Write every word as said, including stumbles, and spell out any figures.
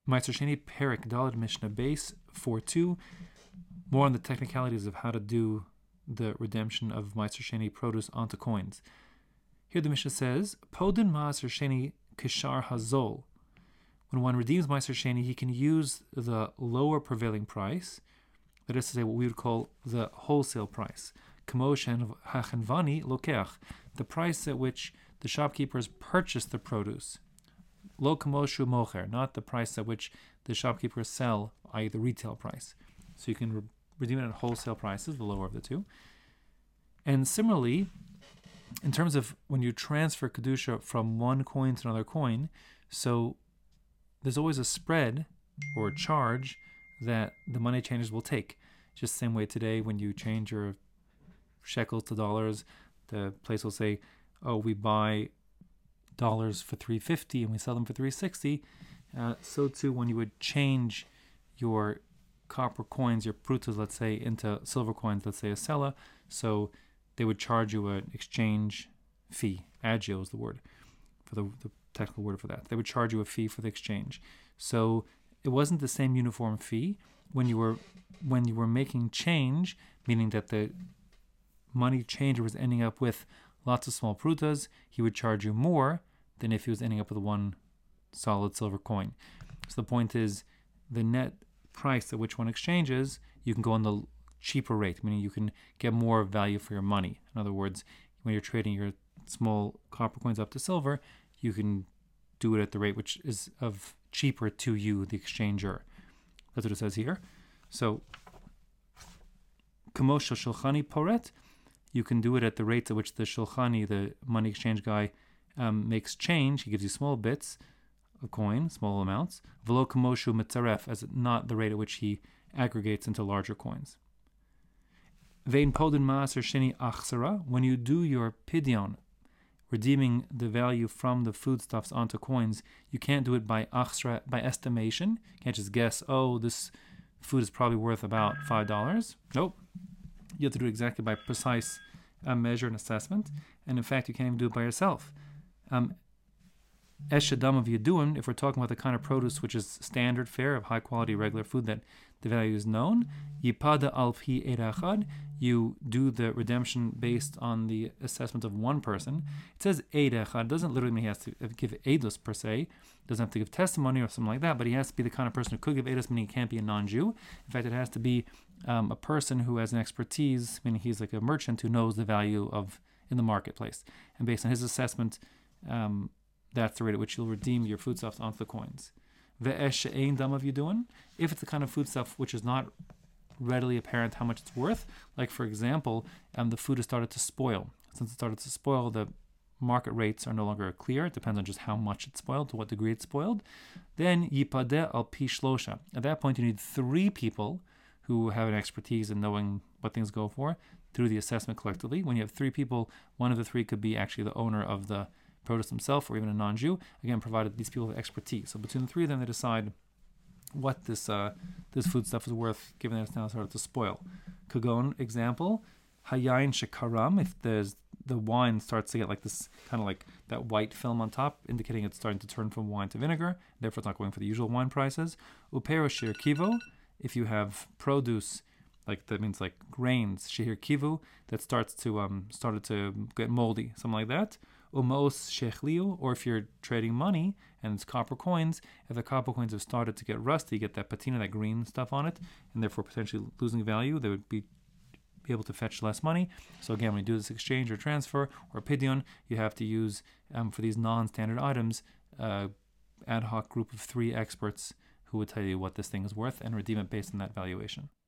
Meiser Sheni Perik Daled Mishnah Base four two. More on the technicalities of how to do the redemption of Meiser Sheni produce onto coins. Here the Mishnah says, Podin Meiser Sheni Kishar Hazol. When one redeems Meiser Sheni, he can use the lower prevailing price, that is to say what we would call the wholesale price. Kamoshen Hachenvani Lokeach, the price at which the shopkeepers purchase the produce. Lo kamoshu mocher, not the price at which the shopkeepers sell, that is the retail price. So you can re- redeem it at wholesale prices, the lower of the two. And similarly, in terms of when you transfer Kedusha from one coin to another coin, so there's always a spread or a charge that the money changers will take. Just the same way today when you change your shekels to dollars, the place will say, oh, we buy dollars for three fifty and we sell them for three sixty. Uh, so too, when you would change your copper coins, your prutas, let's say, into silver coins, let's say a sella, so they would charge you an exchange fee. Agio is the word, for the, the technical word for that. They would charge you a fee for the exchange. So it wasn't the same uniform fee when you were when you were making change, meaning that the money changer was ending up with lots of small prutas. He would charge you more than if he was ending up with one solid silver coin. So the point is, the net price at which one exchanges, you can go on the cheaper rate, meaning you can get more value for your money. In other words, when you're trading your small copper coins up to silver, you can do it at the rate which is of cheaper to you, the exchanger. That's what it says here. So, Kamosha Shulchani Poret, you can do it at the rates at which the Shulchani, the money exchange guy, um, makes change. He gives you small bits of coin, small amounts. Velo Kamoshu Mitzaref, as not the rate at which he aggregates into larger coins. Vein Podin Maaser Sheni Achsara, when you do your pidyon, redeeming the value from the foodstuffs onto coins, you can't do it by achsra, by estimation. You can't just guess, oh, this food is probably worth about five dollars. Nope. You have to do it exactly by precise uh, measure and assessment. And in fact, you can't even do it by yourself. Um, Eshadam of Yaduim, if we're talking about the kind of produce which is standard fare of high quality regular food that the value is known, Yipada alfi erachad, you do the redemption based on the assessment of one person. It says erachad, doesn't literally mean he has to give edus per se, doesn't have to give testimony or something like that, but he has to be the kind of person who could give edus, meaning he can't be a non-Jew. In fact, it has to be um, a person who has an expertise, meaning he's like a merchant who knows the value of in the marketplace. And based on his assessment, um, that's the rate at which you'll redeem your foodstuffs onto the coins. Ve'esh she'ein dam of Yaduin, if it's the kind of foodstuff which is not readily apparent how much it's worth, like for example, um, the food has started to spoil. Since it started to spoil, the market rates are no longer clear. It depends on just how much it's spoiled, to what degree it's spoiled. Then yipadeh al pi shlosha. At that point, you need three people who have an expertise in knowing what things go for through the assessment collectively. When you have three people, one of the three could be actually the owner of the produce himself or even a non-Jew, again, provided these people have expertise. So between the three of them, they decide what this uh, this food stuff is worth, given that it's now started to spoil. Kagon, example, hayayin shekaram, if there's the wine starts to get like this kind of like that white film on top, indicating it's starting to turn from wine to vinegar, therefore it's not going for the usual wine prices. Upero shir kivo, if you have produce, like that means like grains, shehir kivu, that starts to um started to get moldy, something like that. Umos shechliu, or if you're trading money and it's copper coins, if the copper coins have started to get rusty, you get that patina, that green stuff on it, and therefore potentially losing value, they would be be able to fetch less money. So again, when you do this exchange or transfer or pidyon, you have to use um, for these non-standard items, uh, ad hoc group of three experts who would tell you what this thing is worth and redeem it based on that valuation.